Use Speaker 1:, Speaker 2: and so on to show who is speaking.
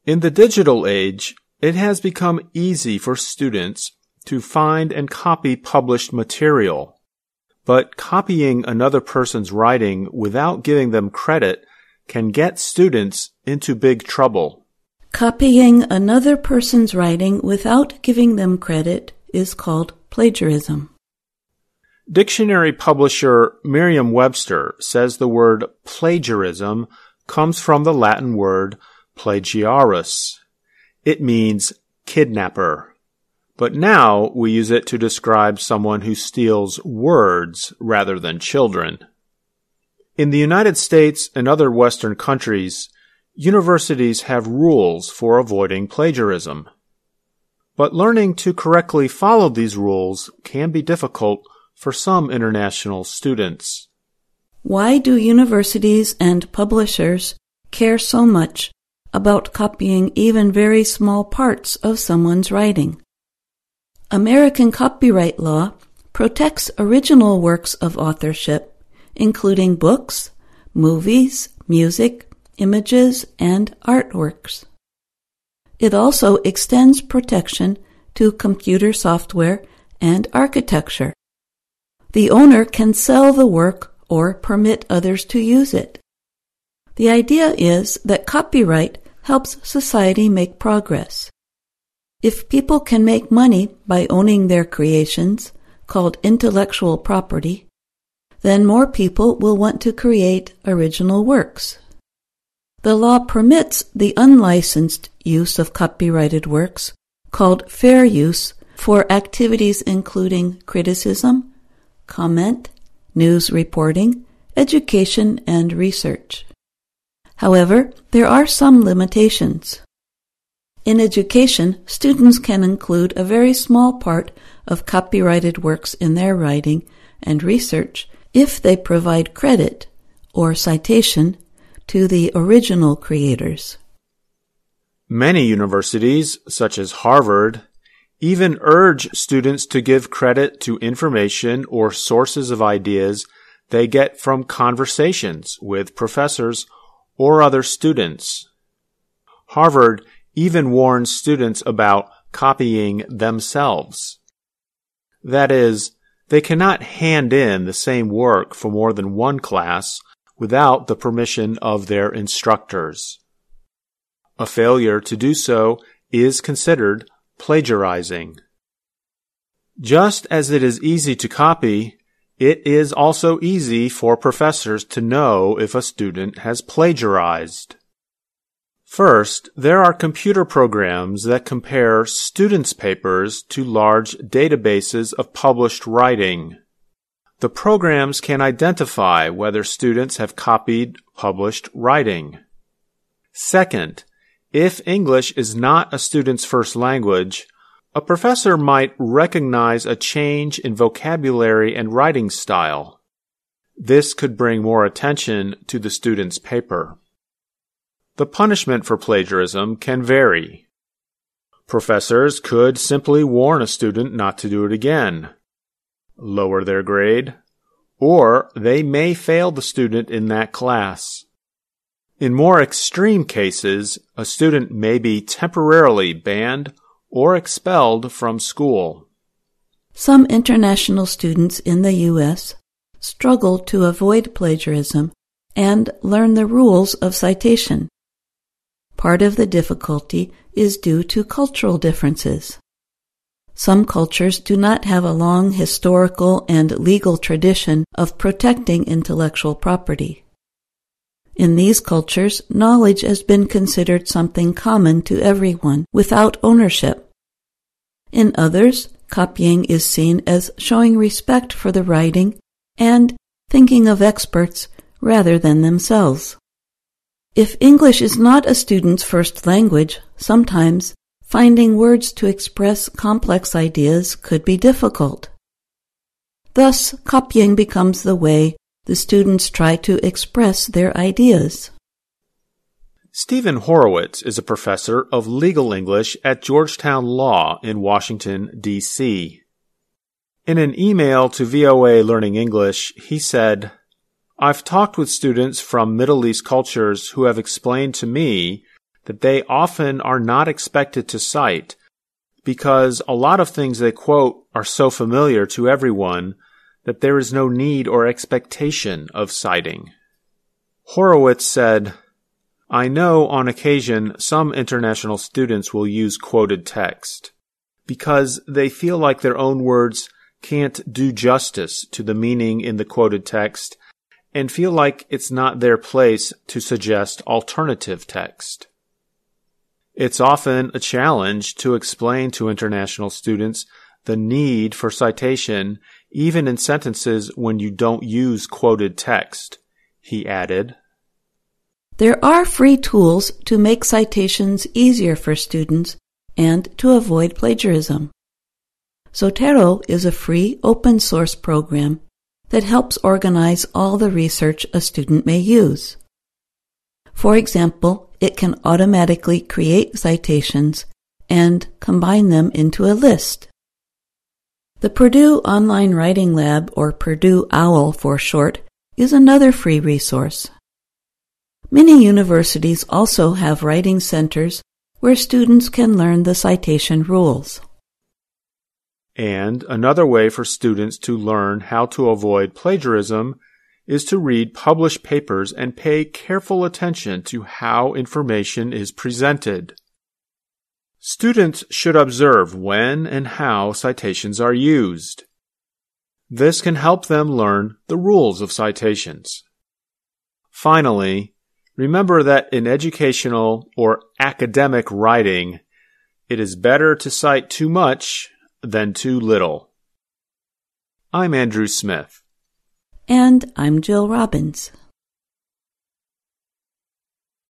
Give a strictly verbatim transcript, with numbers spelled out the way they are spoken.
Speaker 1: In the digital age, it has become easy for students to find and copy published material. But copying another person's writing without giving them credit can get students into big trouble.
Speaker 2: Copying another person's writing without giving them credit is called plagiarism.
Speaker 1: Dictionary publisher Merriam-Webster says the word plagiarism comes from the Latin word plagiaris. It means kidnapper. But now we use it to describe someone who steals words rather than children. In the United States and other Western countries, universities have rules for avoiding plagiarism. But learning to correctly follow these rules can be difficult for some international students.
Speaker 2: Why do universities and publishers care so much about copying even very small parts of someone's writing? American copyright law protects original works of authorship, including books, movies, music, images, and artworks. It also extends protection to computer software and architecture. The owner can sell the work or permit others to use it. The idea is that copyright helps society make progress. If people can make money by owning their creations, called intellectual property, then more people will want to create original works. The law permits the unlicensed use of copyrighted works, called fair use, for activities including criticism, comment, news reporting, education, and research. However, there are some limitations. In education, students can include a very small part of copyrighted works in their writing and research if they provide credit or citation to the original creators.
Speaker 1: Many universities, such as Harvard, even urge students to give credit to information or sources of ideas they get from conversations with professors or other students. Harvard even warns students about copying themselves. That is, they cannot hand in the same work for more than one class without the permission of their instructors. A failure to do so is considered plagiarizing. Just as it is easy to copy, it is also easy for professors to know if a student has plagiarized. First, there are computer programs that compare students' papers to large databases of published writing. The programs can identify whether students have copied published writing. Second, if English is not a student's first language, a professor might recognize a change in vocabulary and writing style. This could bring more attention to the student's paper. The punishment for plagiarism can vary. Professors could simply warn a student not to do it again, lower their grade, or they may fail the student in that class. In more extreme cases, a student may be temporarily banned or expelled from school.
Speaker 2: Some international students in the U S struggle to avoid plagiarism and learn the rules of citation. Part of the difficulty is due to cultural differences. Some cultures do not have a long historical and legal tradition of protecting intellectual property. In these cultures, knowledge has been considered something common to everyone without ownership. In others, copying is seen as showing respect for the writing and thinking of experts rather than themselves. If English is not a student's first language, sometimes finding words to express complex ideas could be difficult. Thus, copying becomes the way the students try to express their ideas.
Speaker 1: Stephen Horowitz is a professor of legal English at Georgetown Law in Washington, D C In an email to V O A Learning English, he said, "I've talked with students from Middle East cultures who have explained to me that they often are not expected to cite because a lot of things they quote are so familiar to everyone that there is no need or expectation of citing. Horowitz said, "I know on occasion some international students will use quoted text because they feel like their own words can't do justice to the meaning in the quoted text and feel like it's not their place to suggest alternative text. It's often a challenge to explain to international students the need for citation even in sentences when you don't use quoted text," he added.
Speaker 2: There are free tools to make citations easier for students and to avoid plagiarism. Zotero is a free open-source program that helps organize all the research a student may use. For example, it can automatically create citations and combine them into a list. The Purdue Online Writing Lab, or Purdue OWL for short, is another free resource. Many universities also have writing centers where students can learn the citation rules.
Speaker 1: And another way for students to learn how to avoid plagiarism is to read published papers and pay careful attention to how information is presented. Students should observe when and how citations are used. This can help them learn the rules of citations. Finally, remember that in educational or academic writing, it is better to cite too much than too little. I'm Andrew Smith.
Speaker 2: And I'm Jill Robbins.